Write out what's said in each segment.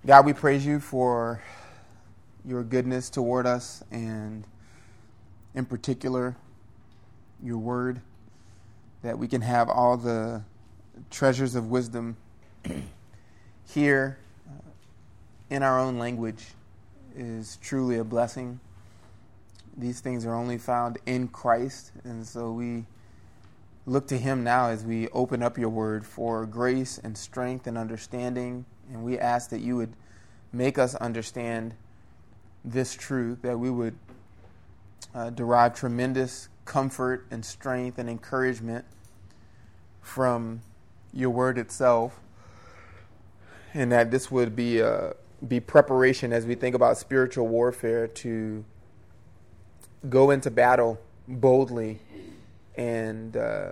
God, we praise you for your goodness toward us, and in particular, your word, that we can have all the treasures of wisdom here in our own language is truly a blessing. These things are only found in Christ, and so we look to him now as we open up your word for grace and strength and understanding. And we ask that you would make us understand this truth, that we would derive tremendous comfort and strength and encouragement from your word itself, and that this would be preparation as we think about spiritual warfare to go into battle boldly and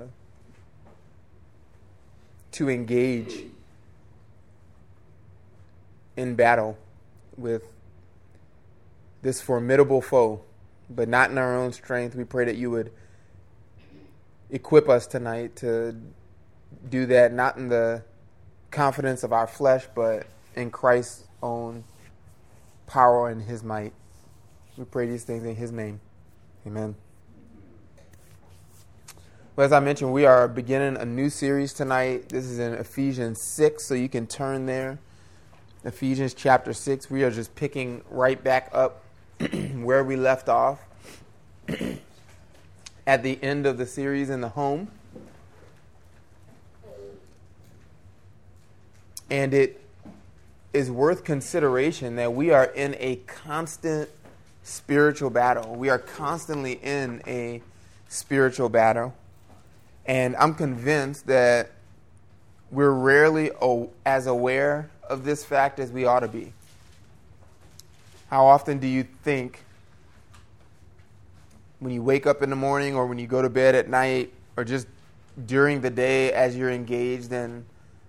to engage in battle with this formidable foe, but not in our own strength. We pray that you would equip us tonight to do that, not in the confidence of our flesh, but in Christ's own power and his might. We pray these things in his name. Amen. Well, as I mentioned, we are beginning a new series tonight. This is in Ephesians 6, so you can turn there. Ephesians chapter 6. We are just picking right back up where we left off at the end of the series in the home. And it is worth consideration that we are in a constant spiritual battle. We are constantly in a spiritual battle. And I'm convinced that we're rarely as aware of this fact as we ought to be. How often do you think when you wake up in the morning or when you go to bed at night or just during the day as you're engaged in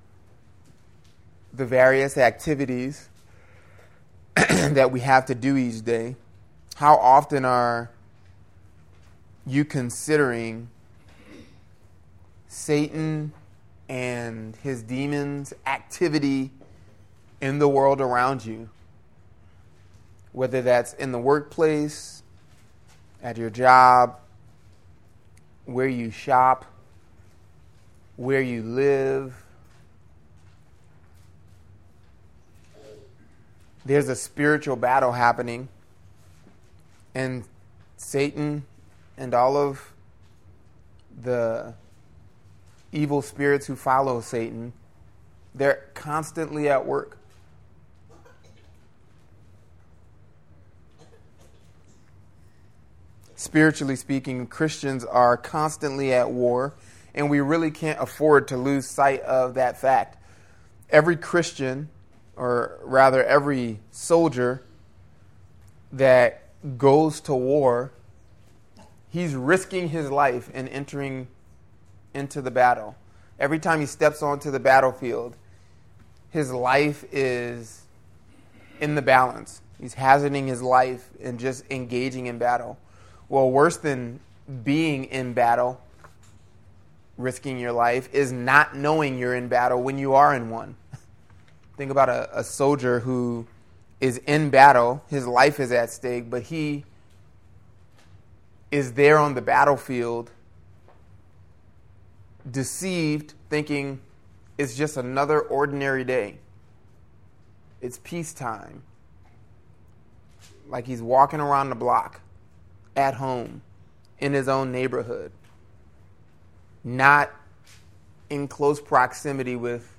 the various activities that we have to do each day, how often are you considering Satan and his demons' activity in the world around you? Whether that's in the workplace, at your job, where you shop, where you live. There's a spiritual battle happening, and Satan and all of the evil spirits who follow Satan, they're constantly at work. Spiritually speaking, Christians are constantly at war, and we really can't afford to lose sight of that fact. Every Christian, or rather every soldier that goes to war, he's risking his life in entering into the battle. Every time he steps onto the battlefield, his life is in the balance. He's hazarding his life and just engaging in battle. Well, worse than being in battle, risking your life, is not knowing you're in battle when you are in one. Think about a soldier who is in battle. His life is at stake, but he is there on the battlefield, deceived, thinking it's just another ordinary day. It's peacetime. Like he's walking around the block, at home, in his own neighborhood, not in close proximity with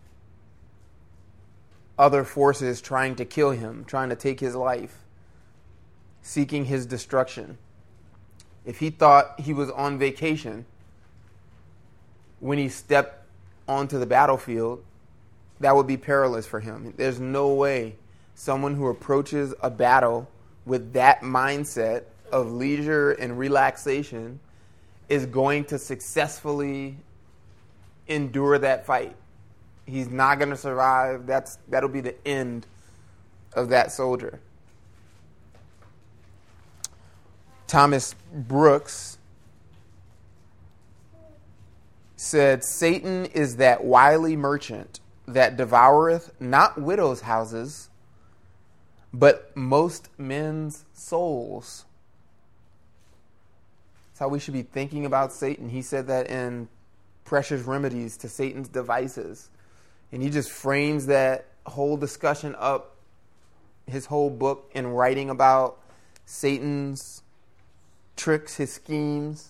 other forces trying to kill him, trying to take his life, seeking his destruction. If he thought he was on vacation when he stepped onto the battlefield, that would be perilous for him. There's no way someone who approaches a battle with that mindset of leisure and relaxation is going to successfully endure that fight. He's not going to survive. That'll be the end of that soldier. Thomas Brooks said, Satan is that wily merchant that devoureth not widows' houses, but most men's souls. That's how we should be thinking about Satan. He said that in Precious Remedies to Satan's Devices. And he just frames that whole discussion up, his whole book, in writing about Satan's tricks, his schemes.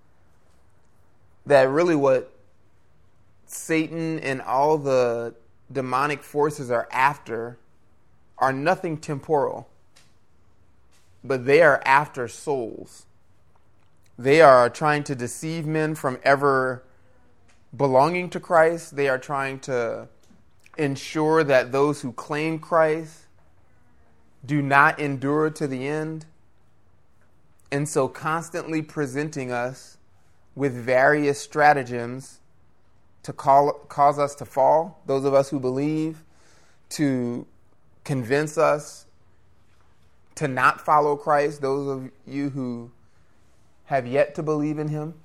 That really what Satan and all the demonic forces are after are nothing temporal, but they are after souls. They are trying to deceive men from ever belonging to Christ. They are trying to ensure that those who claim Christ do not endure to the end. And so constantly presenting us with various stratagems to cause us to fall, those of us who believe, to convince us to not follow Christ, those of you who have yet to believe in him.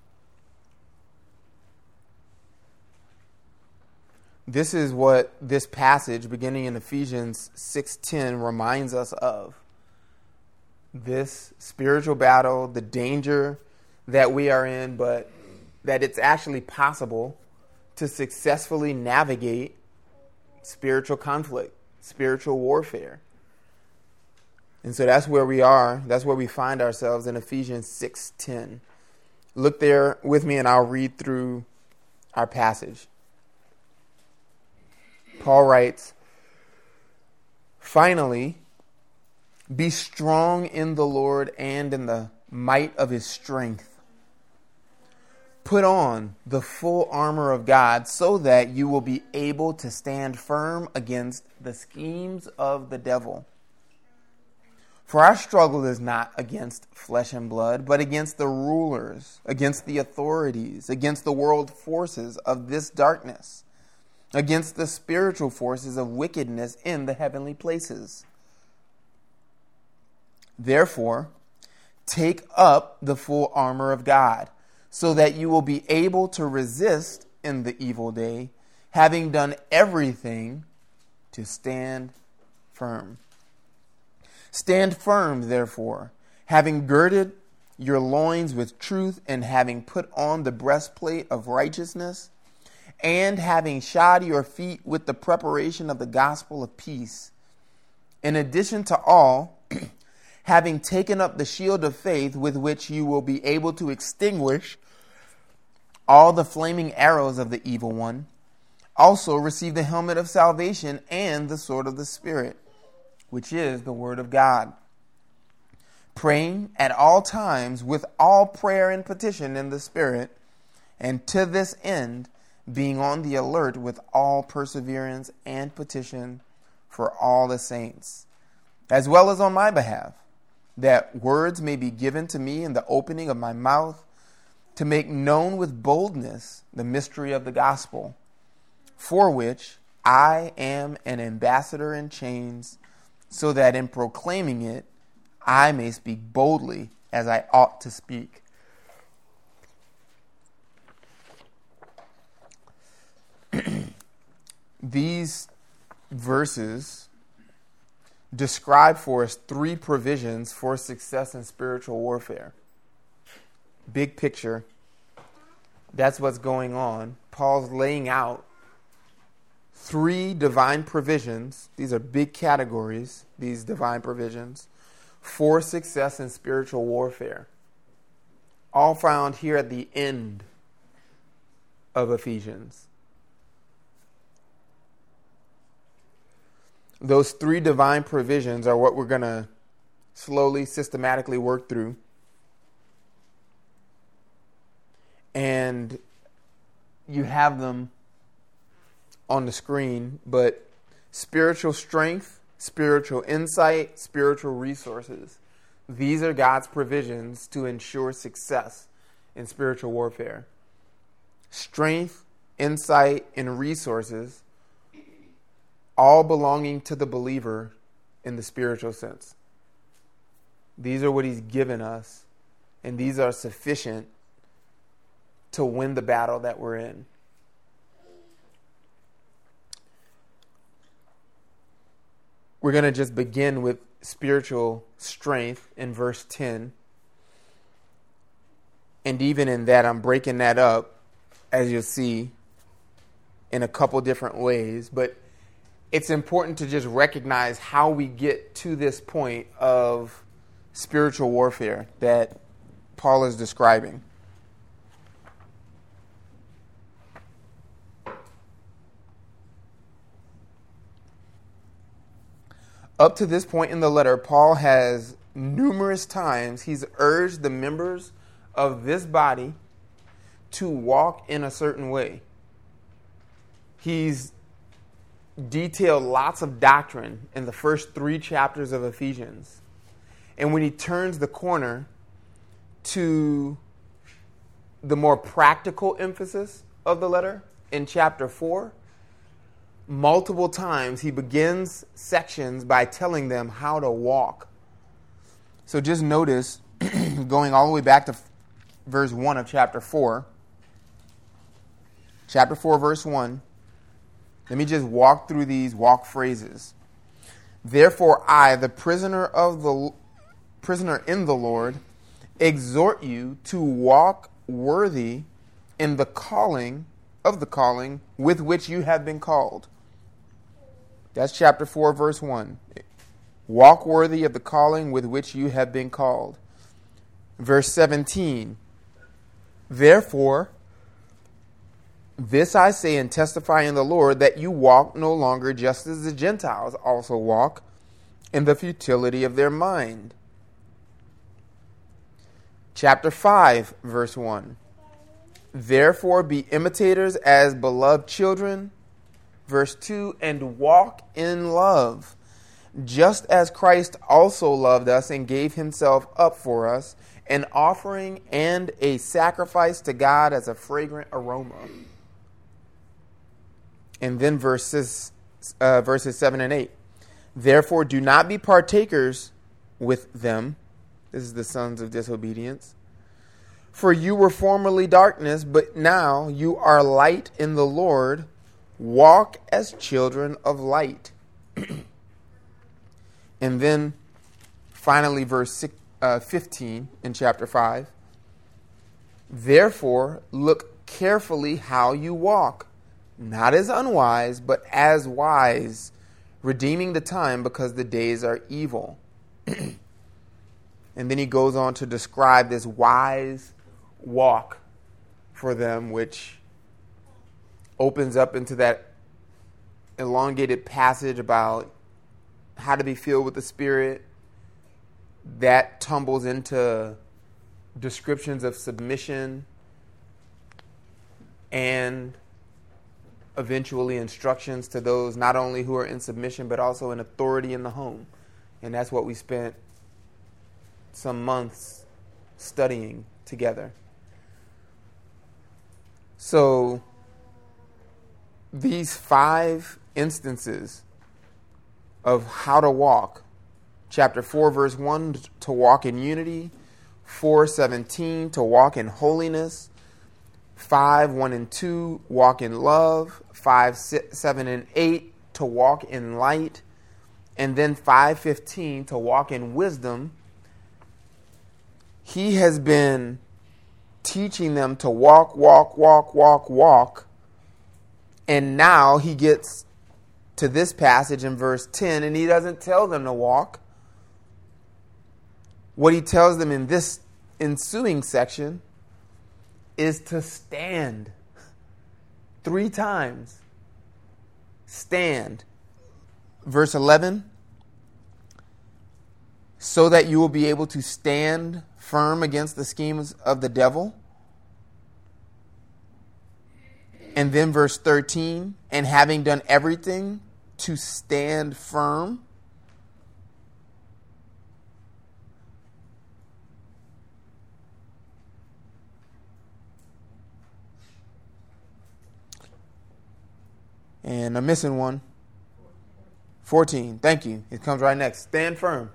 This is what this passage, beginning in Ephesians 6:10, reminds us of. This spiritual battle, the danger that we are in, but that it's actually possible to successfully navigate spiritual conflict, spiritual warfare. And so that's where we are. That's where we find ourselves in Ephesians 6:10. Look there with me and I'll read through our passage. Paul writes, "Finally, be strong in the Lord and in the might of his strength. Put on the full armor of God so that you will be able to stand firm against the schemes of the devil. For our struggle is not against flesh and blood, but against the rulers, against the authorities, against the world forces of this darkness, against the spiritual forces of wickedness in the heavenly places. Therefore, take up the full armor of God, so that you will be able to resist in the evil day, having done everything to stand firm. Stand firm, therefore, having girded your loins with truth, and having put on the breastplate of righteousness, and having shod your feet with the preparation of the gospel of peace. In addition to all, having taken up the shield of faith, with which you will be able to extinguish all the flaming arrows of the evil one. Also receive the helmet of salvation and the sword of the Spirit, which is the word of God. Praying at all times with all prayer and petition in the Spirit, and to this end, being on the alert with all perseverance and petition for all the saints, as well as on my behalf, that words may be given to me in the opening of my mouth, to make known with boldness the mystery of the gospel, for which I am an ambassador in chains, so that in proclaiming it, I may speak boldly as I ought to speak. These verses describe for us three provisions for success in spiritual warfare. Big picture, that's what's going on. Paul's laying out three divine provisions. These are big categories, these divine provisions, for success in spiritual warfare. All found here at the end of Ephesians. Those three divine provisions are what we're going to slowly, systematically work through. And you have them on the screen, but spiritual strength, spiritual insight, spiritual resources. These are God's provisions to ensure success in spiritual warfare. Strength, insight, and resources, all belonging to the believer in the spiritual sense. These are what he's given us, and these are sufficient to win the battle that we're in. We're going to just begin with spiritual strength in verse 10. And even in that, I'm breaking that up, as you'll see, in a couple different ways. But it's important to just recognize how we get to this point of spiritual warfare that Paul is describing. Up to this point in the letter, Paul has numerous times, he's urged the members of this body to walk in a certain way. He's detailed lots of doctrine in the first 3 chapters of Ephesians. And when he turns the corner to the more practical emphasis of the letter in chapter 4, multiple times he begins sections by telling them how to walk. So just notice, going all the way back to verse 1 of chapter 4. Chapter 4, verse 1. Let me just walk through these walk phrases. Therefore I, the prisoner in the Lord, exhort you to walk worthy in the calling with which you have been called. That's chapter 4, verse 1. Walk worthy of the calling with which you have been called. Verse 17. Therefore, this I say and testify in the Lord, that you walk no longer just as the Gentiles also walk, in the futility of their mind. Chapter 5, verse 1. Therefore be imitators as beloved children. Verse 2, and walk in love, just as Christ also loved us and gave himself up for us, an offering and a sacrifice to God as a fragrant aroma. And then verses 7 and 8. Therefore do not be partakers with them. This is the sons of disobedience. For you were formerly darkness, but now you are light in the Lord. Walk as children of light. And then finally verse 15 in chapter 5. Therefore look carefully how you walk, not as unwise, but as wise, redeeming the time because the days are evil. And then he goes on to describe this wise walk for them, which opens up into that elongated passage about how to be filled with the Spirit. That tumbles into descriptions of submission and eventually instructions to those not only who are in submission but also in authority in the home. And that's what we spent some months studying together. So these 5 instances of how to walk, chapter 4, verse 1, to walk in unity, 4:17, to walk in holiness, 5:1 and 2, walk in love, 5:7 and 8, to walk in light, and then 5:15, to walk in wisdom. He has been teaching them to walk, and now he gets to this passage in verse 10, and he doesn't tell them to walk. What he tells them in this ensuing section is to stand. 3 times. Stand. Verse 11. So that you will be able to stand firm against the schemes of the devil. And then verse 13. And having done everything, to stand firm. And I'm missing one. 14. Thank you. It comes right next. Stand firm.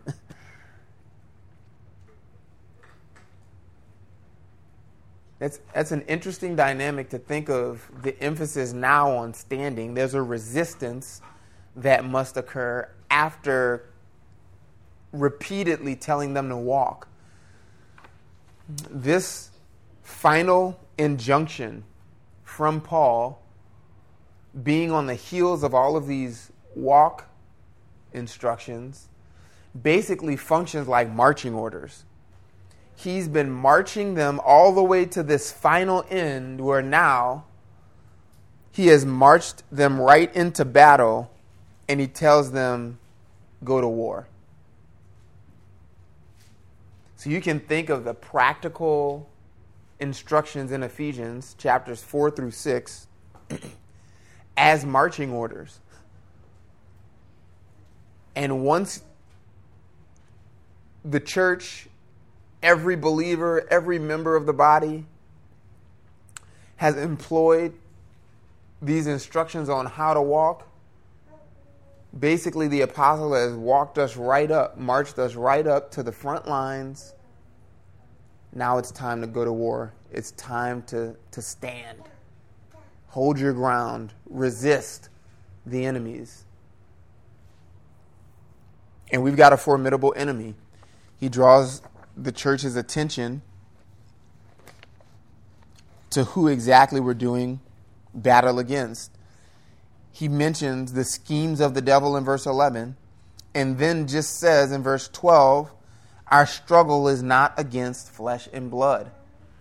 That's an interesting dynamic to think of, the emphasis now on standing. There's a resistance that must occur after repeatedly telling them to walk. This final injunction from Paul, being on the heels of all of these walk instructions, basically functions like marching orders. He's been marching them all the way to this final end where now he has marched them right into battle, and he tells them, go to war. So you can think of the practical instructions in Ephesians chapters 4 through 6 as marching orders. And once the church, every believer, every member of the body has employed these instructions on how to walk, basically the apostle has walked us right up, marched us right up to the front lines. Now it's time to go to war. It's time to stand. Hold your ground. Resist the enemies. And we've got a formidable enemy. He draws the church's attention to who exactly we're doing battle against. He mentions the schemes of the devil in verse 11, and then just says in verse 12, our struggle is not against flesh and blood.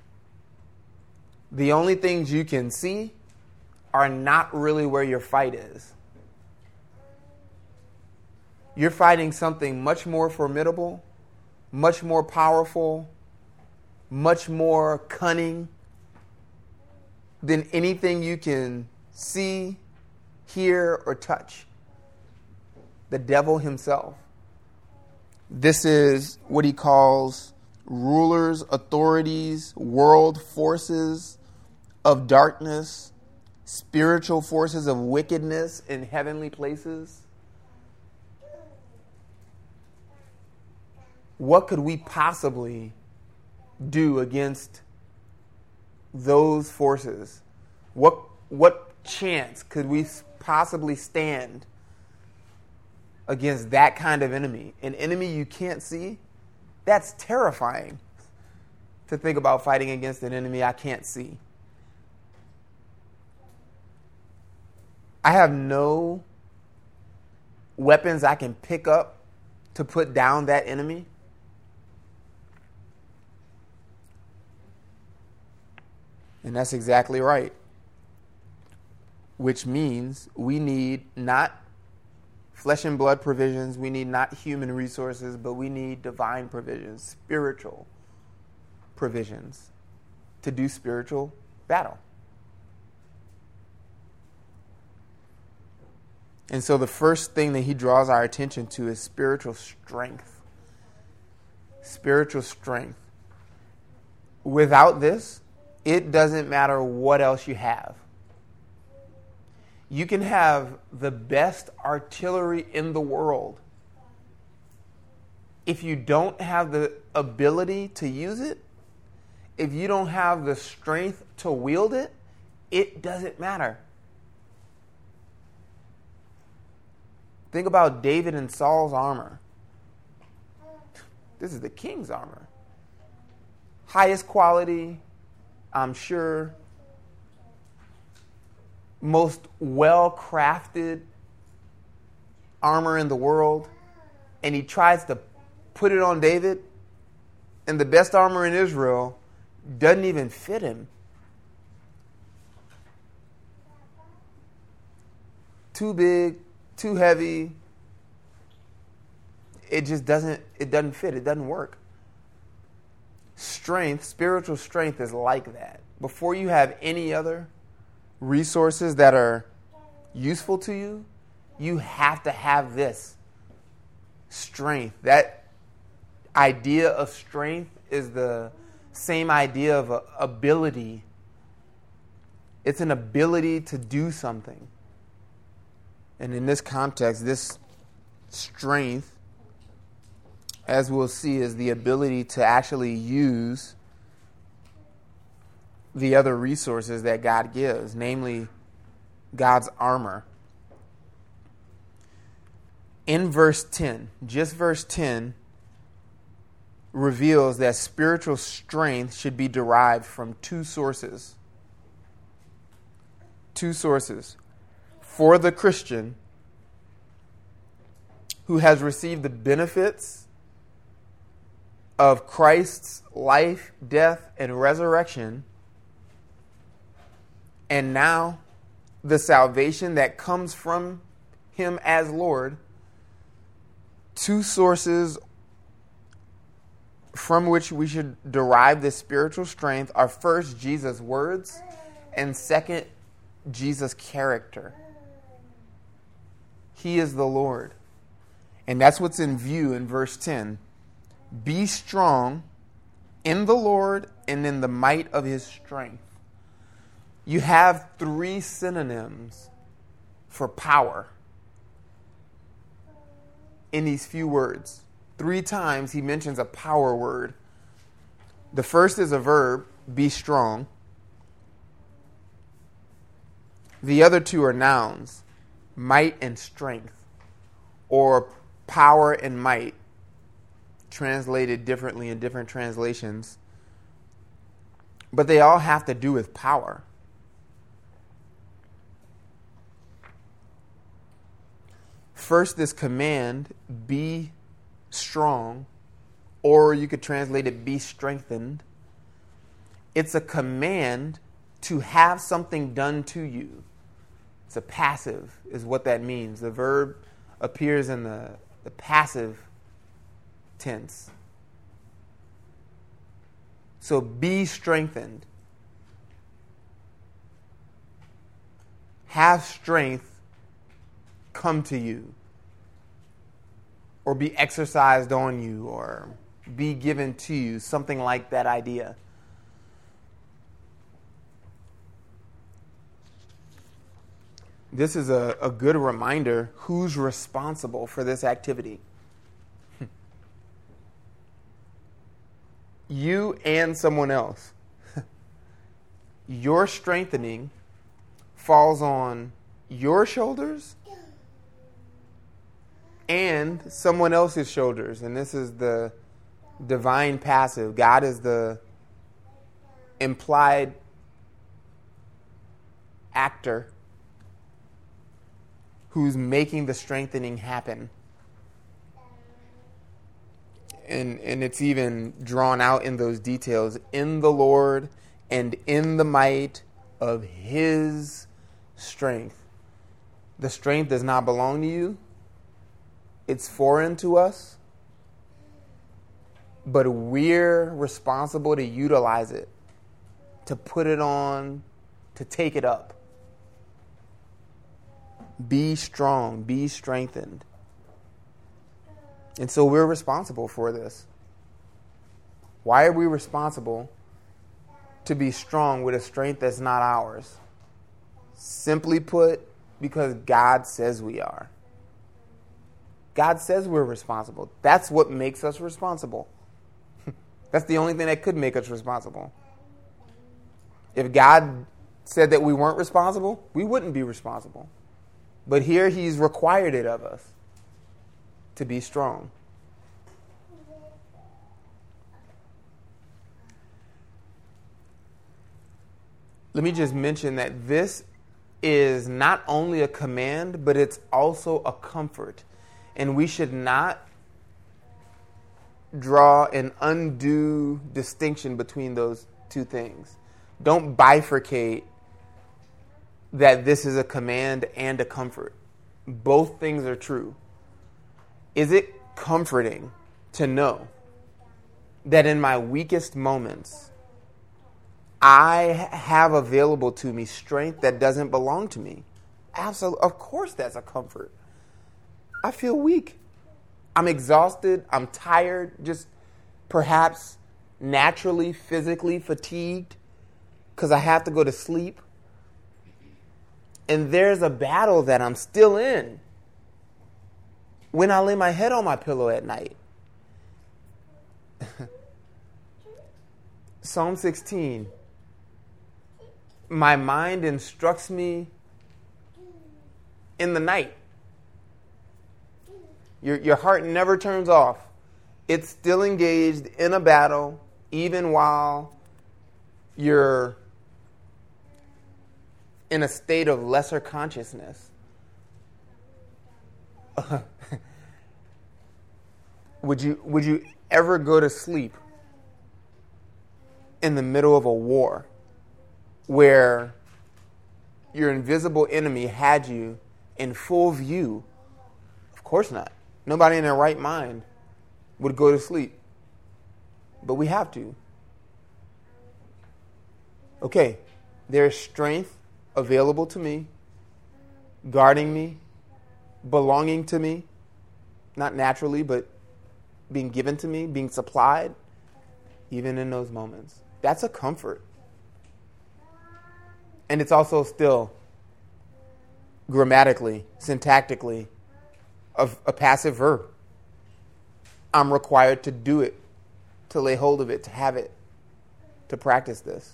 The only things you can see are not really where your fight is. You're fighting something much more formidable, much more powerful, much more cunning than anything you can see, hear, or touch. The devil himself. This is what he calls rulers, authorities, world forces of darkness, spiritual forces of wickedness in heavenly places. What could we possibly do against those forces? What chance could we possibly stand against that kind of enemy? An enemy you can't see? That's terrifying to think about fighting against an enemy I can't see. I have no weapons I can pick up to put down that enemy. And that's exactly right. Which means we need not flesh and blood provisions, we need not human resources, but we need divine provisions, spiritual provisions to do spiritual battle. And so the first thing that he draws our attention to is spiritual strength. Spiritual strength. Without this, it doesn't matter what else you have. You can have the best artillery in the world. If you don't have the ability to use it, if you don't have the strength to wield it, it doesn't matter. Think about David and Saul's armor. This is the king's armor. Highest quality, I'm sure. Most well-crafted armor in the world. And he tries to put it on David. And the best armor in Israel doesn't even fit him. Too big, too heavy. It just doesn't fit. It doesn't work. Strength, spiritual strength is like that. Before you have any other resources that are useful to you, you have to have this strength. That idea of strength is the same idea of ability. It's an ability to do something. And in this context, this strength, as we'll see, is the ability to actually use the other resources that God gives, namely God's armor. in verse 10, just verse 10, reveals that spiritual strength should be derived from two sources. Two sources. For the Christian who has received the benefits of Christ's life, death, and resurrection, and now the salvation that comes from him as Lord, two sources from which we should derive this spiritual strength are first, Jesus' words, and second, Jesus' character. He is the Lord. And that's what's in view in verse 10. Be strong in the Lord and in the might of his strength. You have three synonyms for power in these few words. 3 times he mentions a power word. The first is a verb, be strong. The other two are nouns, might and strength, or power and might, translated differently in different translations. But they all have to do with power. First, this command, be strong, or you could translate it, be strengthened. It's a command to have something done to you. It's a passive, is what that means. The verb appears in the passive tense. So be strengthened. Have strength come to you, or be exercised on you, or be given to you, something like that idea. This is a good reminder who's responsible for this activity. You and someone else. Your strengthening falls on your shoulders and someone else's shoulders. And this is the divine passive. God is the implied actor who's making the strengthening happen. And it's even drawn out in those details. In the Lord and in the might of his strength. The strength does not belong to you. It's foreign to us. But we're responsible to utilize it, to put it on, to take it up. Be strong, be strengthened. And so we're responsible for this. Why are we responsible to be strong with a strength that's not ours? Simply put, because God says we are. God says we're responsible. That's what makes us responsible. That's the only thing that could make us responsible. If God said that we weren't responsible, we wouldn't be responsible. But here he's required it of us to be strong. Let me just mention that this is not only a command, but it's also a comfort. And we should not draw an undue distinction between those two things. Don't bifurcate that this is a command and a comfort. Both things are true. Is it comforting to know that in my weakest moments, I have available to me strength that doesn't belong to me? Absolutely. Of course that's a comfort. I feel weak. I'm exhausted. I'm tired. Just perhaps naturally, physically fatigued because I have to go to sleep. And there's a battle that I'm still in when I lay my head on my pillow at night. Psalm 16. My mind instructs me in the night. Your heart never turns off. It's still engaged in a battle, even while you're in a state of lesser consciousness. Would you ever go to sleep in the middle of a war where your invisible enemy had you in full view? Of course not. Nobody in their right mind would go to sleep. But we have to. Okay, there's strength available to me, guarding me, belonging to me, not naturally, but being given to me, being supplied, even in those moments. That's a comfort. And it's also still grammatically, syntactically, a passive verb. I'm required to do it, to lay hold of it, to have it, to practice this.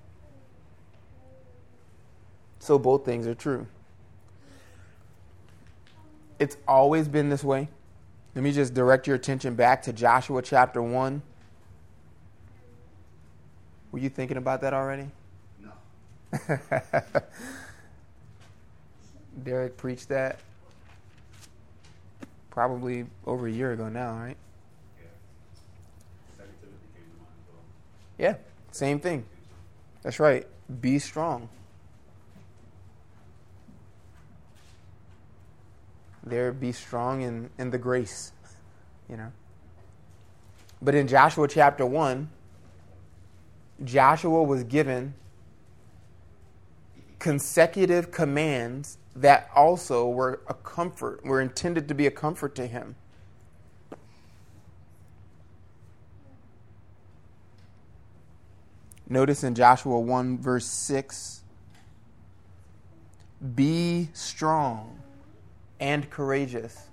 So both things are true. It's always been this way. Let me just direct your attention back to Joshua chapter 1. Were you thinking about that already? No. Derek preached that probably over a year ago now, right? Yeah, same thing. That's right. Be strong. There, be strong in the grace, But in Joshua chapter 1, Joshua was given consecutive commands that also were a comfort, were intended to be a comfort to him. Notice in Joshua 1 verse 6, be strong and courageous.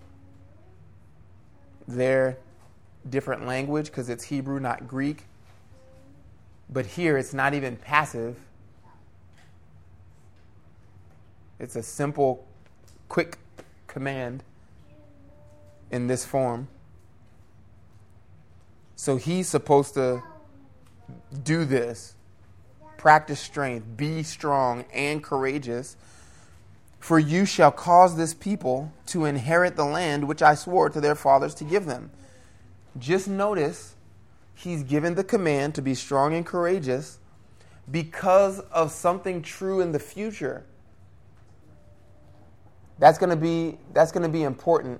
They're different language because it's Hebrew, not Greek. But here it's not even passive. It's a simple, quick command in this form. So he's supposed to do this. Practice strength. Be strong and courageous. For you shall cause this people to inherit the land which I swore to their fathers to give them. Just notice, he's given the command to be strong and courageous because of something true in the future. That's going to be important.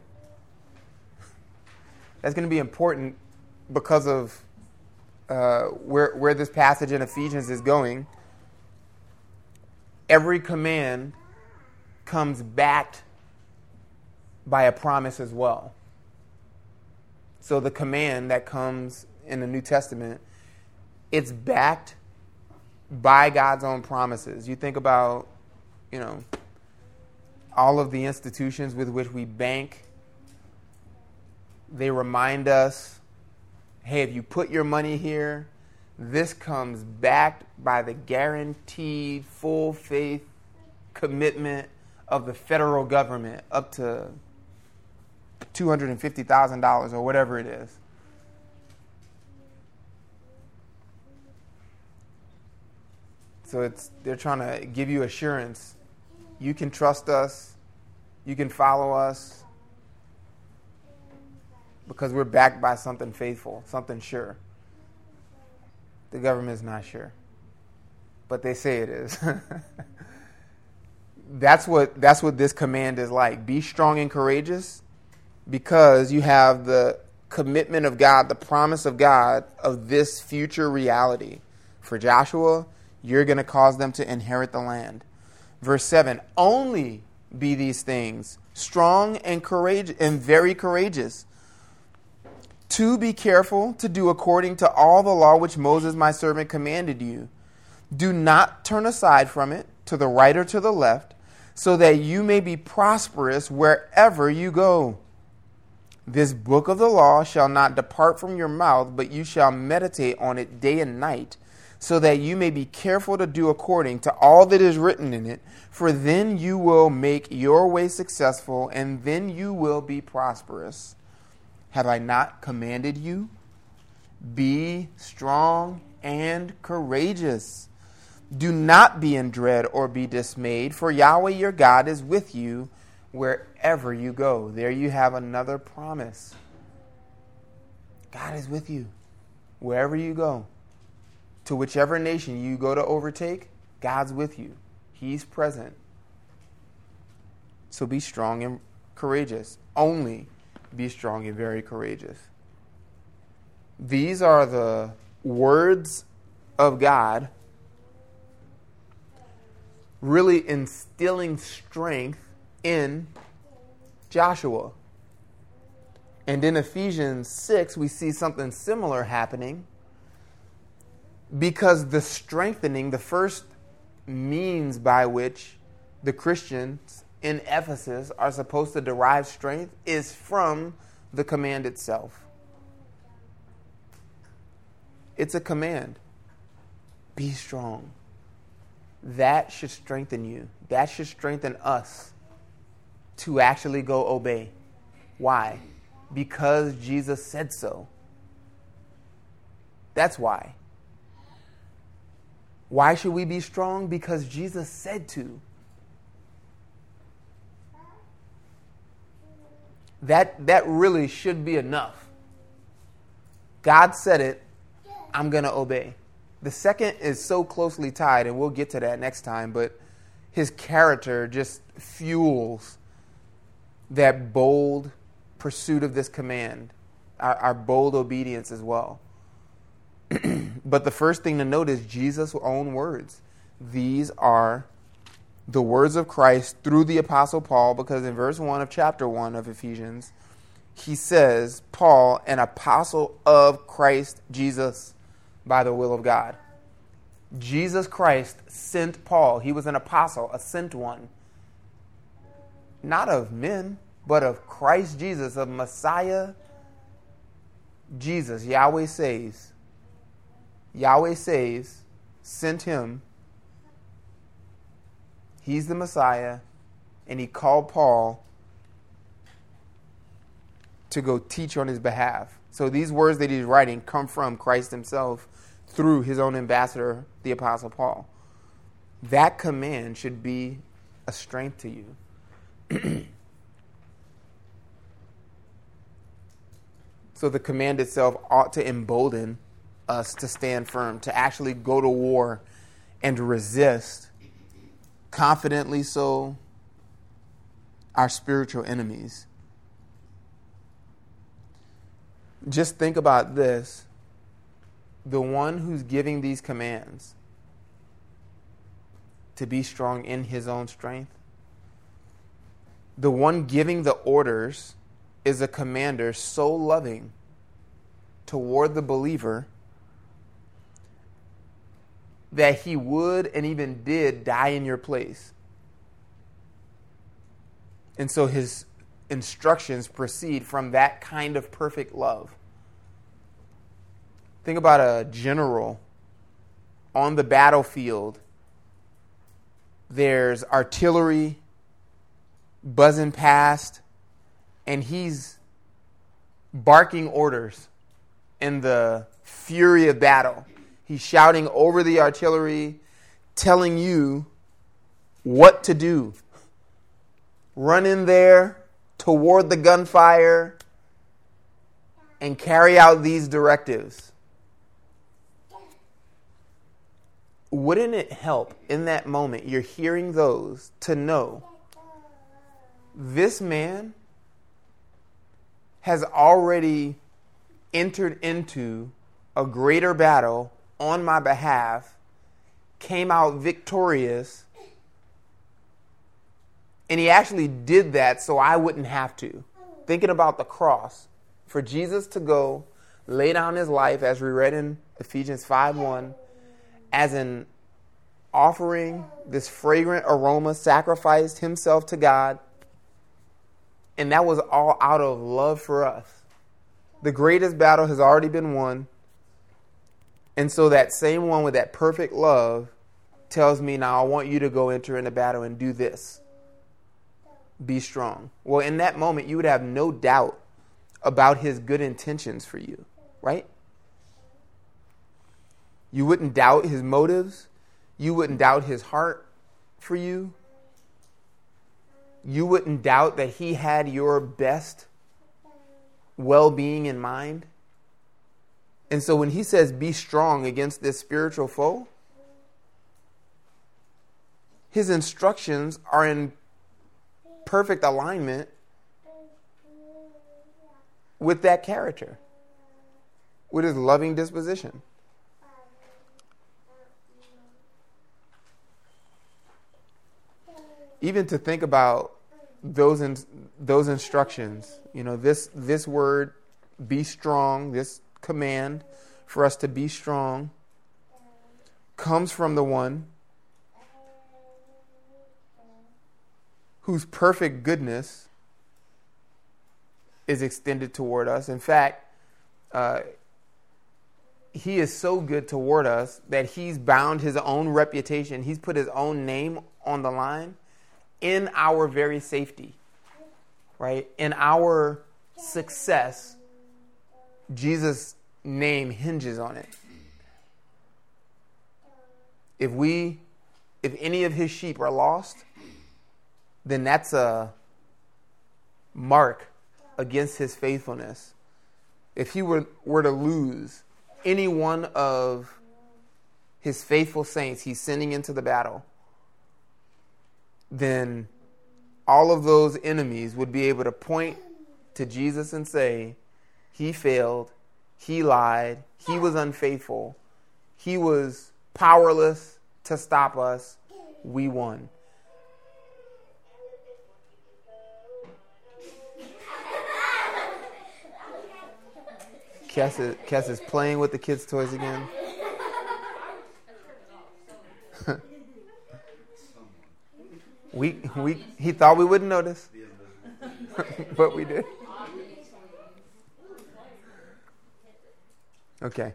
That's going to be important because of where this passage in Ephesians is going. Every command comes backed by a promise as well. So the command that comes in the New Testament, it's backed by God's own promises. You think about, all of the institutions with which we bank. They remind us, hey, if you put your money here, this comes backed by the guaranteed full faith commitment of the federal government up to $250,000 or whatever it is. So they're trying to give you assurance. You can trust us. You can follow us because we're backed by something faithful, something sure. The government's not sure, but they say it is. That's what this command is like. Be strong and courageous because you have the commitment of God, the promise of God of this future reality. For Joshua, you're going to cause them to inherit the land. Verse 7, only be these things strong and courageous and very courageous. To be careful to do according to all the law which Moses my servant commanded you. Do not turn aside from it to the right or to the left, so that you may be prosperous wherever you go. This book of the law shall not depart from your mouth, but you shall meditate on it day and night, so that you may be careful to do according to all that is written in it, for then you will make your way successful, and then you will be prosperous. Have I not commanded you? Be strong and courageous. Do not be in dread or be dismayed, for Yahweh your God is with you wherever you go. There you have another promise. God is with you wherever you go. To whichever nation you go to overtake, God's with you. He's present. So be strong and courageous. Only be strong and very courageous. These are the words of God, really instilling strength in Joshua. And in Ephesians 6, we see something similar happening, because the strengthening, the first means by which the Christians in Ephesus are supposed to derive strength, is from the command itself. It's a command. Be strong. That should strengthen you. That should strengthen us to actually go obey. Why? Because Jesus said so. That's why. Why should we be strong? Because Jesus said to. That really should be enough. God said it, I'm going to obey. The second is so closely tied, and we'll get to that next time, but his character just fuels that bold pursuit of this command, our bold obedience as well. But the first thing to note is Jesus' own words. These are the words of Christ through the Apostle Paul, because in verse 1 of chapter 1 of Ephesians, he says, Paul, an apostle of Christ Jesus, by the will of God. Jesus Christ sent Paul. He was an apostle, a sent one. Not of men, but of Christ Jesus, of Messiah Jesus. Yahweh saves. Yahweh saves, sent him. He's the Messiah, and he called Paul to go teach on his behalf. So these words that he's writing come from Christ himself through his own ambassador, the Apostle Paul. That command should be a strength to you. So the command itself ought to embolden us to stand firm, to actually go to war and resist, confidently so, our spiritual enemies. Just think about this. The one who's giving these commands to be strong in his own strength, the one giving the orders is a commander so loving toward the believer that he would and even did die in your place. And so his instructions proceed from that kind of perfect love. Think about a general on the battlefield. There's artillery buzzing past, and he's barking orders in the fury of battle. He's shouting over the artillery, telling you what to do. Run in there toward the gunfire and carry out these directives. Wouldn't it help in that moment, you're hearing those, to know this man has already entered into a greater battle on my behalf, came out victorious, and he actually did that so I wouldn't have to. Thinking about the cross, for Jesus to go lay down his life, as we read in Ephesians 5:1, as an offering, this fragrant aroma, sacrificed himself to God, and that was all out of love for us. The greatest battle has already been won. And so that same one with that perfect love tells me, now I want you to go enter into battle and do this. Be strong. Well, in that moment, you would have no doubt about his good intentions for you, right? You wouldn't doubt his motives. You wouldn't doubt his heart for you. You wouldn't doubt that he had your best well-being in mind. And so when he says be strong against this spiritual foe, his instructions are in perfect alignment with that character, with his loving disposition. Even to think about those instructions, this word, be strong, this command for us to be strong, comes from the one whose perfect goodness is extended toward us. In fact, he is so good toward us that he's bound his own reputation. He's put his own name on the line in our very safety, right? In our success, Jesus' name hinges on it. If any of his sheep are lost, then that's a mark against his faithfulness. If he were to lose any one of his faithful saints he's sending into the battle, then all of those enemies would be able to point to Jesus and say, he failed, he lied, he was unfaithful, he was powerless to stop us, we won. Cass is playing with the kids' toys again. He thought we wouldn't notice, but we did. Okay.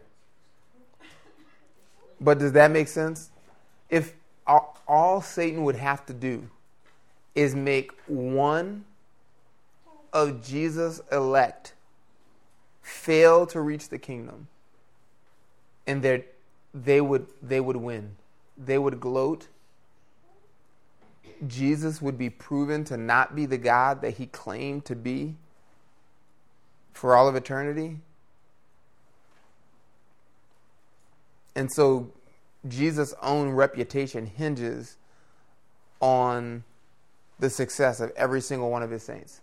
But does that make sense? If all Satan would have to do is make one of Jesus' elect fail to reach the kingdom, and they would win. They would gloat. Jesus would be proven to not be the God that he claimed to be for all of eternity. And so Jesus' own reputation hinges on the success of every single one of his saints.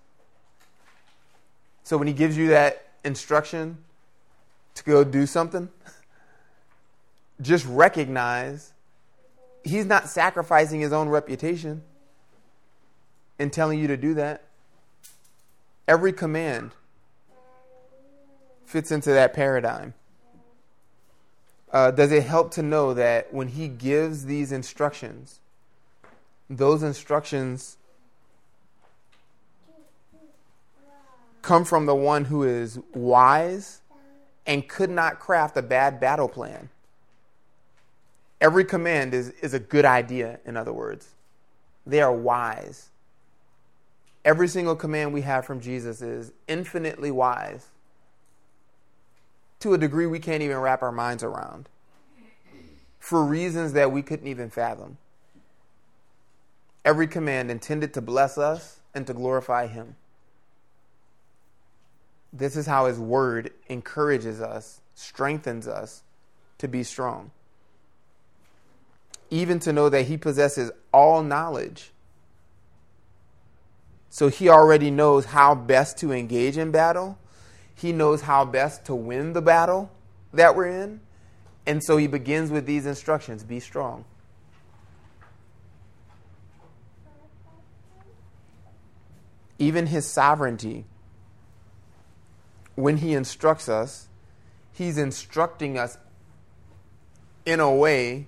So when he gives you that instruction to go do something, just recognize he's not sacrificing his own reputation in telling you to do that. Every command fits into that paradigm. Does it help to know that when he gives these instructions, those instructions come from the one who is wise and could not craft a bad battle plan? Every command is a good idea, in other words. They are wise. Every single command we have from Jesus is infinitely wise to a degree we can't even wrap our minds around, for reasons that we couldn't even fathom. Every command intended to bless us and to glorify him. This is how his word encourages us, strengthens us to be strong. Even to know that he possesses all knowledge. So he already knows how best to engage in battle. He knows how best to win the battle that we're in. And so he begins with these instructions: be strong. Even his sovereignty, when he instructs us, he's instructing us in a way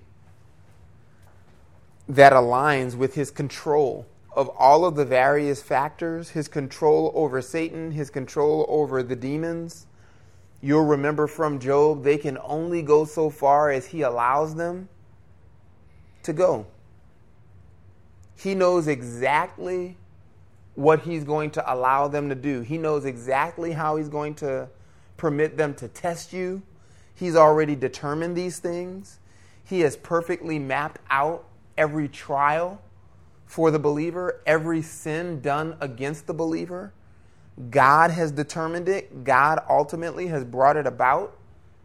that aligns with his control of all of the various factors, his control over Satan, his control over the demons, You'll remember from Job, they can only go so far as he allows them to go. He knows exactly what he's going to allow them to do. He knows exactly how he's going to permit them to test you. He's already determined these things. He has perfectly mapped out every trial for the believer, every sin done against the believer. God has determined it. God ultimately has brought it about.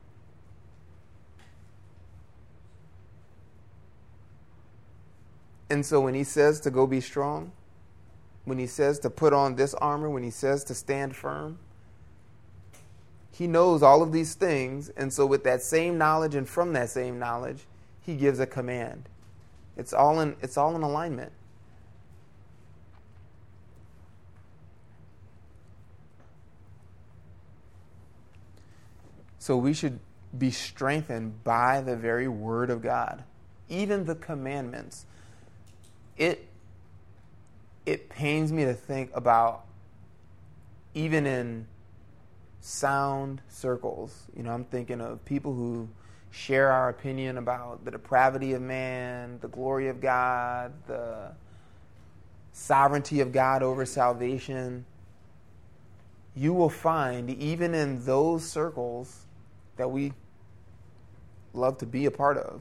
And so when he says to go be strong, when he says to put on this armor, when he says to stand firm, he knows all of these things. And so with that same knowledge and from that same knowledge, he gives a command. It's all in alignment. So we should be strengthened by the very word of God. Even the commandments. It pains me to think about, even in sound circles, I'm thinking of people who share our opinion about the depravity of man, the glory of God, the sovereignty of God over salvation. You will find, even in those circles that we love to be a part of,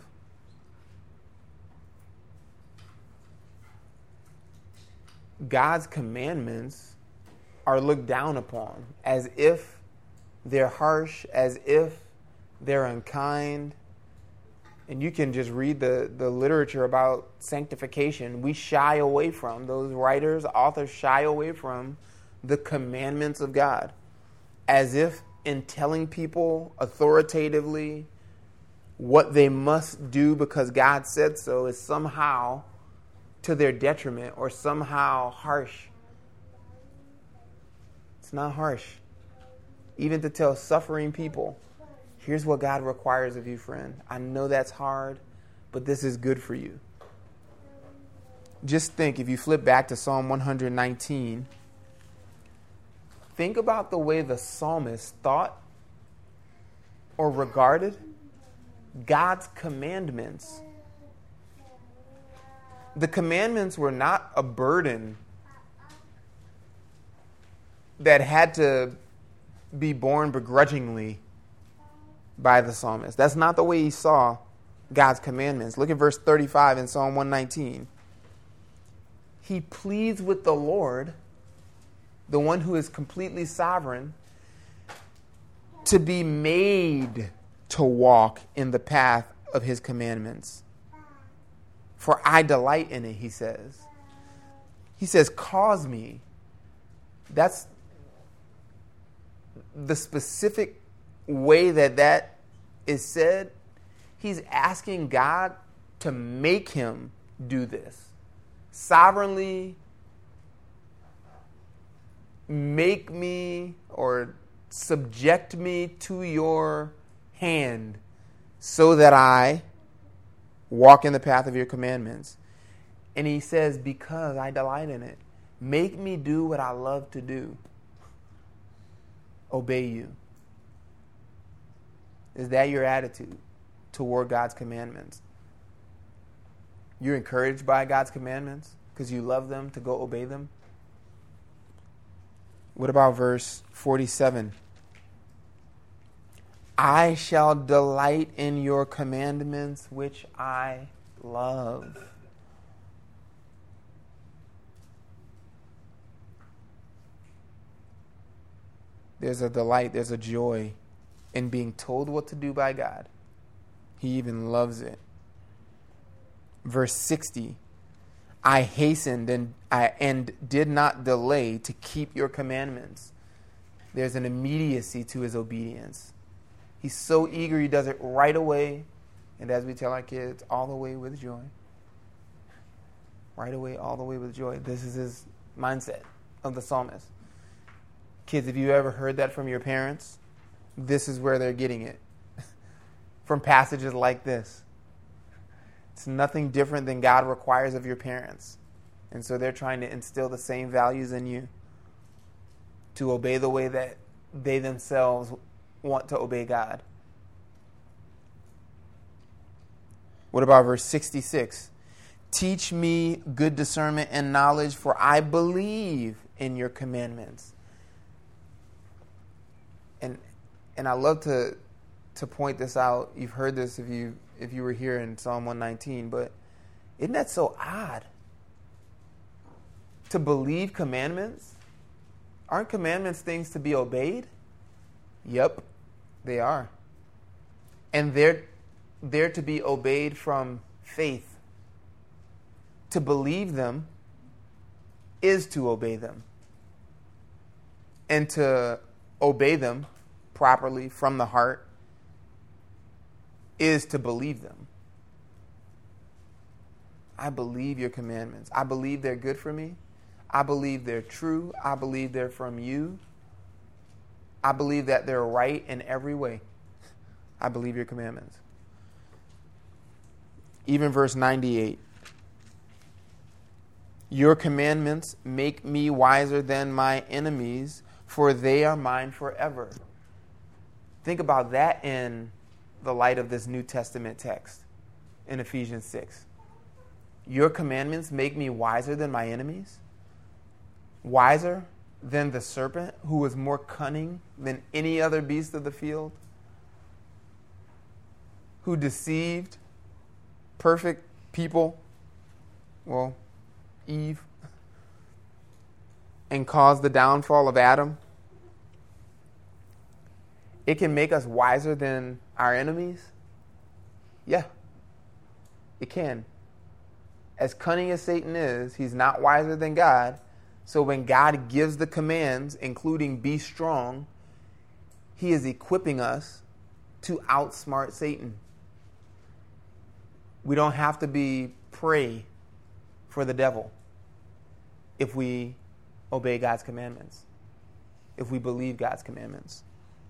God's commandments are looked down upon as if they're harsh, as if they're unkind. And you can just read the literature about sanctification. We shy away from, those writers, authors shy away from the commandments of God, as if in telling people authoritatively what they must do because God said so is somehow to their detriment or somehow harsh. It's not harsh. Even to tell suffering people, here's what God requires of you, friend. I know that's hard, but this is good for you. Just think, if you flip back to Psalm 119, think about the way the psalmist thought or regarded God's commandments. The commandments were not a burden that had to be borne begrudgingly by the psalmist. That's not the way he saw God's commandments. Look at verse 35 in Psalm 119. He pleads with the Lord, the one who is completely sovereign, to be made to walk in the path of his commandments. For I delight in it, he says. He says, cause me. That's the specific way that is said. He's asking God to make him do this. Sovereignly make me or subject me to your hand so that I walk in the path of your commandments. And he says, because I delight in it. Make me do what I love to do. Obey you. Is that your attitude toward God's commandments? You're encouraged by God's commandments because you love them to go obey them? What about verse 47? I shall delight in your commandments, which I love. There's a delight, there's a joy in being told what to do by God. He even loves it. Verse 60, I hastened and did not delay to keep your commandments. There's an immediacy to his obedience. He's so eager, he does it right away. And as we tell our kids, all the way with joy. Right away, all the way with joy. This is his mindset of the psalmist. Kids, if you ever heard that from your parents, this is where they're getting it. From passages like this. It's nothing different than God requires of your parents. And so they're trying to instill the same values in you. To obey the way that they themselves want to obey God. What about verse 66? Teach me good discernment and knowledge, for I believe in your commandments. And I love to point this out. You've heard this if you were here in Psalm 119, but isn't that so odd? To believe commandments? Aren't commandments things to be obeyed? Yep, they are. And they're to be obeyed from faith. To believe them is to obey them. And to obey them properly from the heart is to believe them. I believe your commandments. I believe they're good for me. I believe they're true. I believe they're from you. I believe that they're right in every way. I believe your commandments. Even verse 98. Your commandments make me wiser than my enemies, for they are mine forever. Think about that in the light of this New Testament text in Ephesians 6. Your commandments make me wiser than my enemies? Wiser than the serpent, who was more cunning than any other beast of the field? Who deceived perfect people, well, Eve, and caused the downfall of Adam? It can make us wiser than our enemies? Yeah, it can. As cunning as Satan is, he's not wiser than God. So when God gives the commands, including be strong, he is equipping us to outsmart Satan. We don't have to be prey for the devil if we obey God's commandments, if we believe God's commandments.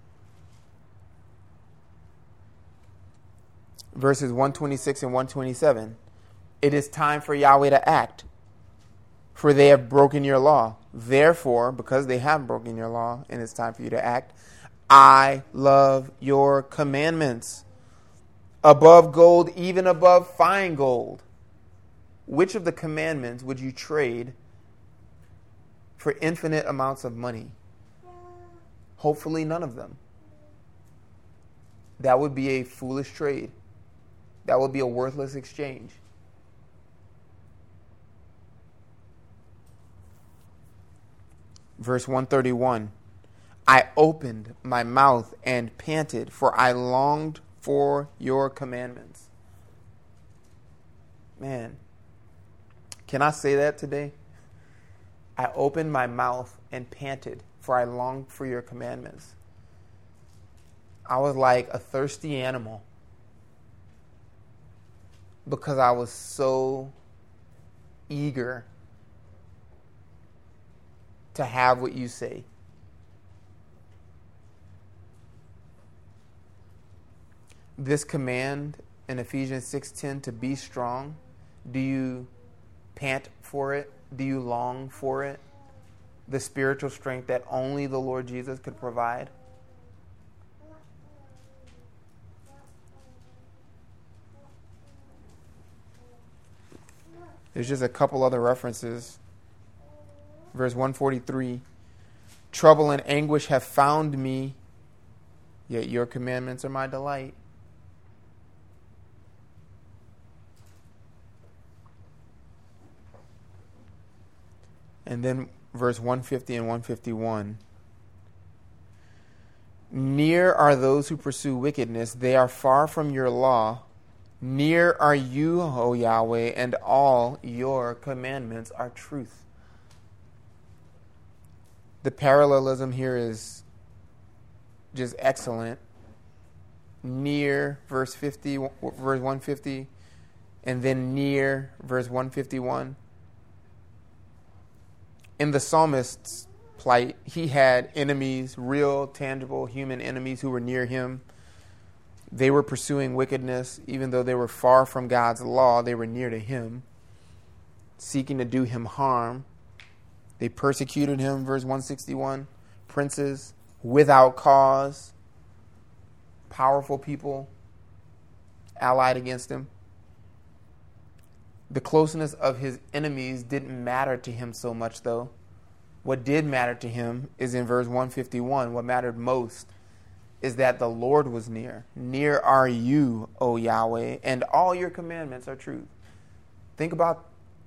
Verses 126 and 127. It is time for Yahweh to act, for they have broken your law. Therefore, because they have broken your law and it's time for you to act, I love your commandments. Above gold, even above fine gold. Which of the commandments would you trade for infinite amounts of money? Hopefully none of them. That would be a foolish trade. That would be a worthless exchange. Verse 131. I opened my mouth and panted, for I longed for your commandments. Man, can I say that today? I opened my mouth and panted, for I longed for your commandments. I was like a thirsty animal because I was so eager to have what you say. This command in Ephesians 6:10 to be strong, do you pant for it? Do you long for it? The spiritual strength that only the Lord Jesus could provide? There's just a couple other references. Verse 143, trouble and anguish have found me, yet your commandments are my delight. And then verse 150 and 151. Near are those who pursue wickedness. They are far from your law. Near are you, O Yahweh, and all your commandments are truth. The parallelism here is just excellent. Near, verse 50, verse 150, and then near, verse 151. In the psalmist's plight, he had enemies, real, tangible, human enemies who were near him. They were pursuing wickedness. Even though they were far from God's law, they were near to him, seeking to do him harm. They persecuted him, verse 161. Princes, without cause. powerful people allied against him. The closeness of his enemies didn't matter to him so much, though. What did matter to him is in verse 151. What mattered most is that the Lord was near. Near are you, O Yahweh, and all your commandments are truth. Think about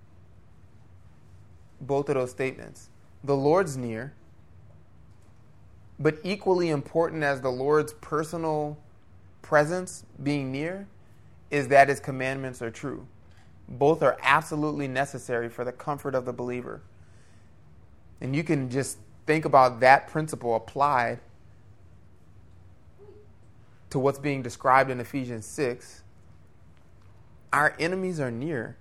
both of those statements. The Lord's near, but equally important as the Lord's personal presence being near is that his commandments are true. Both are absolutely necessary for the comfort of the believer. And you can just think about that principle applied to what's being described in Ephesians 6. Our enemies are near.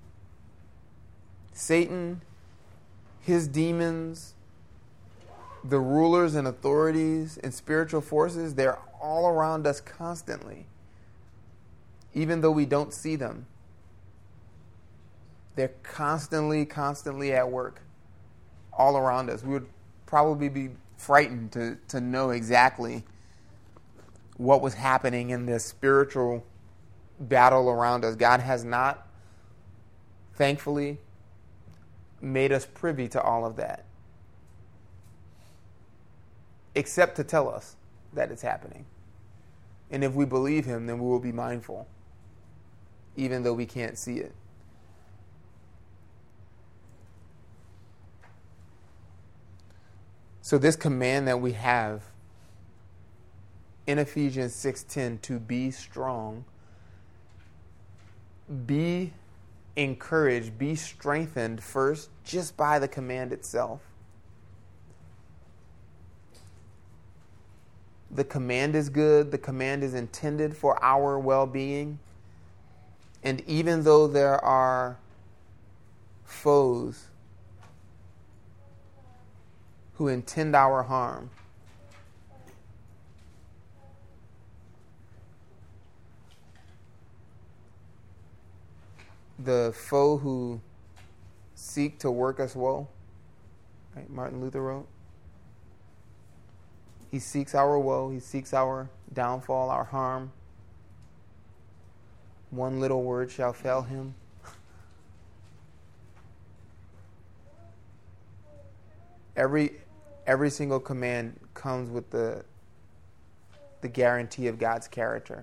Satan, his demons, the rulers and authorities and spiritual forces, they're all around us constantly, even though we don't see them. They're constantly at work all around us. We would probably be frightened to know exactly what was happening in this spiritual battle around us. God has not, thankfully, made us privy to all of that, except to tell us that it's happening. And if we believe him, then we will be mindful, even though we can't see it. So this command that we have in Ephesians 6:10 to be strong, be encouraged, be strengthened first just by the command itself. The command is good. The command is intended for our well-being. And even though there are foes who intend our harm, the foe who seek to work us woe, right? Martin Luther wrote. He seeks our woe. He seeks our downfall, our harm. One little word shall fail him. Every single command comes with the guarantee of God's character.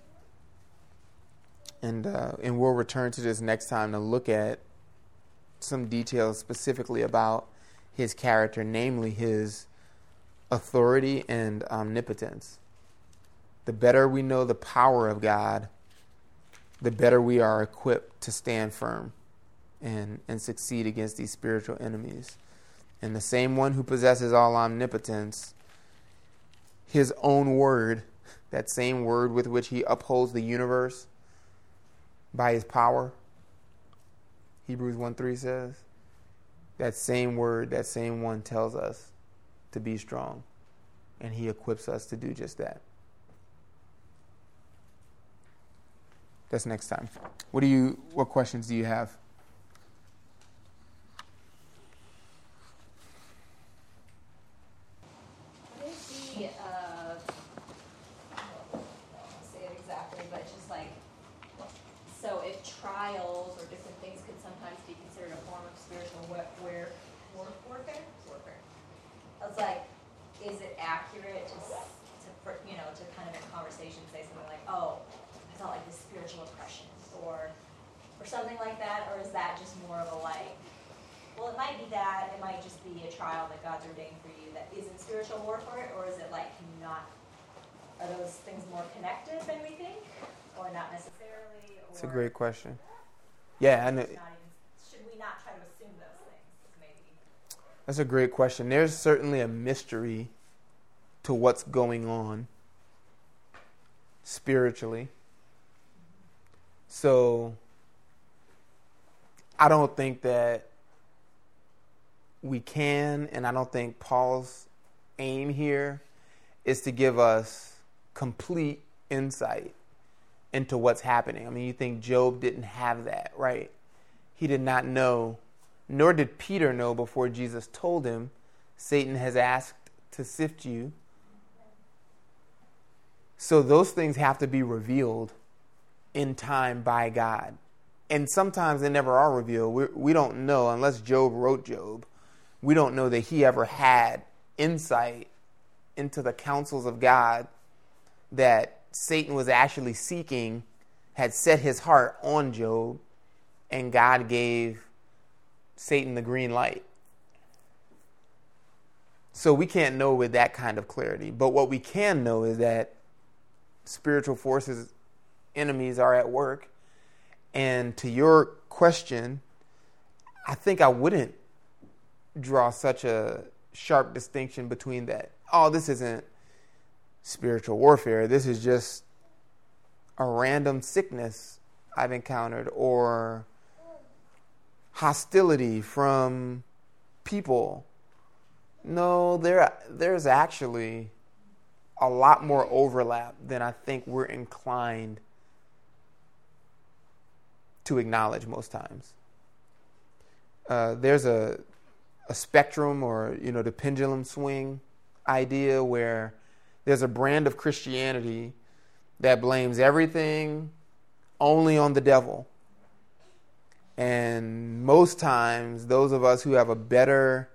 And we'll return to this next time to look at some details specifically about his character, namely his authority and omnipotence. The better we know the power of God, the better we are equipped to stand firm and succeed against these spiritual enemies. And the same one who possesses all omnipotence, his own word, that same word with which he upholds the universe by his power, Hebrews 1:3 says, that same word, that same one tells us to be strong. And he equips us to do just that. That's next time. What questions do you have? What is the, I'll say it exactly, but just like, so if trials or different things could sometimes be considered a form of spiritual warfare. I was like, is it accurate to kind of in conversation say something like, oh, I felt like this spiritual oppression or something like that, or is that just more of a like, well, it might be that, it might just be a trial that God's ordained for you that isn't spiritual warfare, or is it like, are those things more connected than we think, or not necessarily? It's a great question. Yeah, I know. Should we not try to assume those things, maybe? That's a great question. There's certainly a mystery to what's going on spiritually. So I don't think that we can, and I don't think Paul's aim here is to give us complete insight into what's happening. I mean, you think Job didn't have that, right? He did not know, nor did Peter know before Jesus told him, Satan has asked to sift you So those things have to be revealed in time by God. And sometimes they never are revealed. We don't know, unless Job wrote Job, we don't know that he ever had insight into the counsels of God that Satan was actually seeking, had set his heart on Job, and God gave Satan the green light. So we can't know with that kind of clarity. But what we can know is that spiritual forces, enemies are at work. And to your question, I think I wouldn't draw such a sharp distinction between that. Oh, this isn't spiritual warfare. This is just a random sickness I've encountered, or hostility from people. No, there's actually a lot more overlap than I think we're inclined to acknowledge most times. There's a spectrum, or the pendulum swing idea, where there's a brand of Christianity that blames everything only on the devil. And most times, those of us who have a better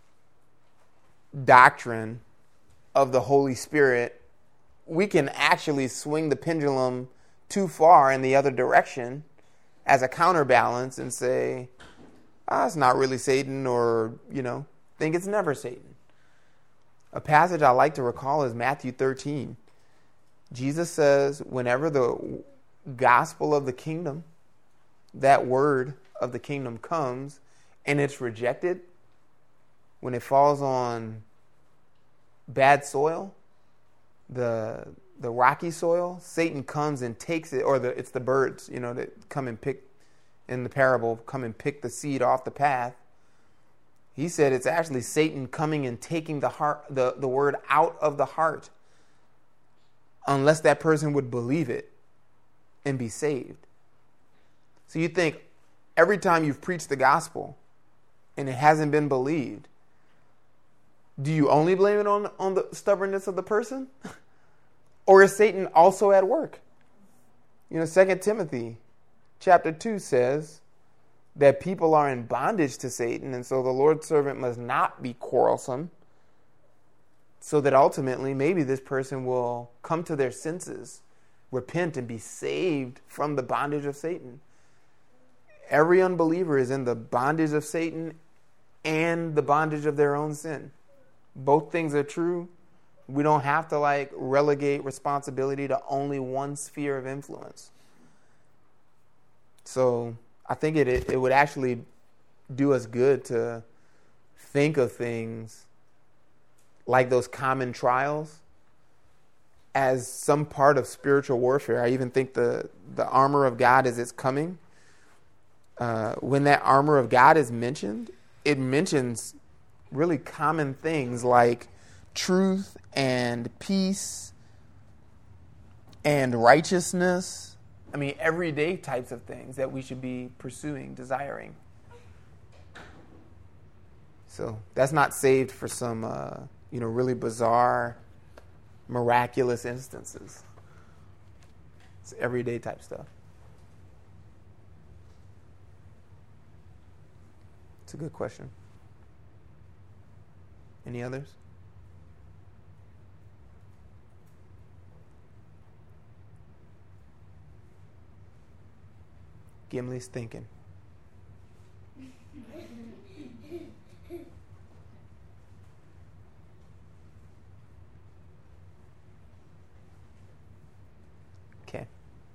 doctrine of the Holy Spirit, we can actually swing the pendulum too far in the other direction as a counterbalance and say, it's not really Satan, or, think it's never Satan. A passage I like to recall is Matthew 13. Jesus says, whenever the gospel of the kingdom, that word of the kingdom comes, and it's rejected, when it falls on bad soil, the rocky soil, Satan comes and takes it, or it's the birds, that come and pick, in the parable, come and pick the seed off the path. He said it's actually Satan coming and taking the heart, the word out of the heart, unless that person would believe it and be saved. So you think every time you've preached the gospel and it hasn't been believed, do you only blame it on the stubbornness of the person? Or is Satan also at work? 2 Timothy chapter 2 says that people are in bondage to Satan, and so the Lord's servant must not be quarrelsome, so that ultimately maybe this person will come to their senses, repent, and be saved from the bondage of Satan. Every unbeliever is in the bondage of Satan and the bondage of their own sin. Both things are true. We don't have to relegate responsibility to only one sphere of influence. So I think it would actually do us good to think of things like those common trials as some part of spiritual warfare. I even think the armor of God as it's coming, when that armor of God is mentioned, it mentions really common things like truth and peace and righteousness. Everyday types of things that we should be pursuing, desiring. So that's not saved for some, really bizarre, miraculous instances. It's everyday type stuff. It's a good question. Any others? Gimli's thinking. Okay.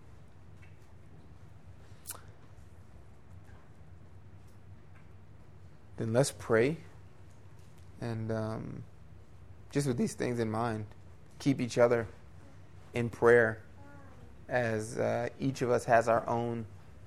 Then let's pray. And just with these things in mind, keep each other in prayer as each of us has our own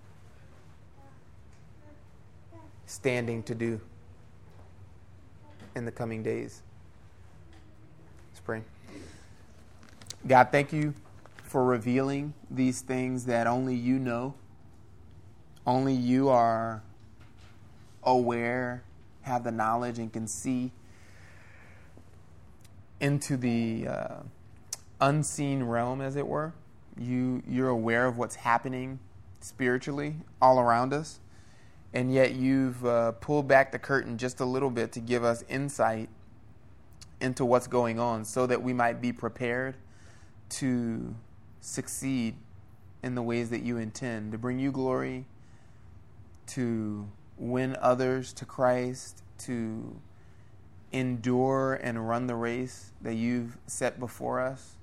standing to do in the coming days. Let's pray. God, thank you for revealing these things that only you know. Only you are aware, have the knowledge, and can see into the unseen realm, as it were. You're aware of what's happening spiritually all around us, and yet you've pulled back the curtain just a little bit to give us insight into what's going on so that we might be prepared to succeed in the ways that you intend, to bring you glory, to win others to Christ, to endure and run the race that you've set before us,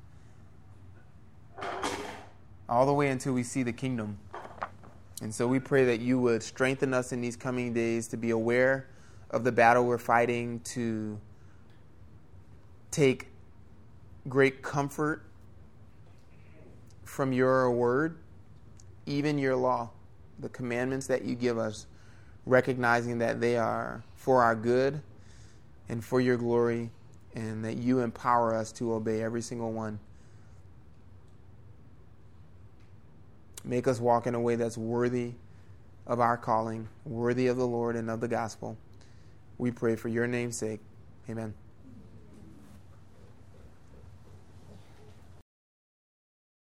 all the way until we see the kingdom. And so we pray that you would strengthen us in these coming days to be aware of the battle we're fighting, to take great comfort from your word, even your law, the commandments that you give us, recognizing that they are for our good and for your glory, and that you empower us to obey every single one. Make us walk in a way that's worthy of our calling, worthy of the Lord and of the gospel. We pray for your name's sake. Amen.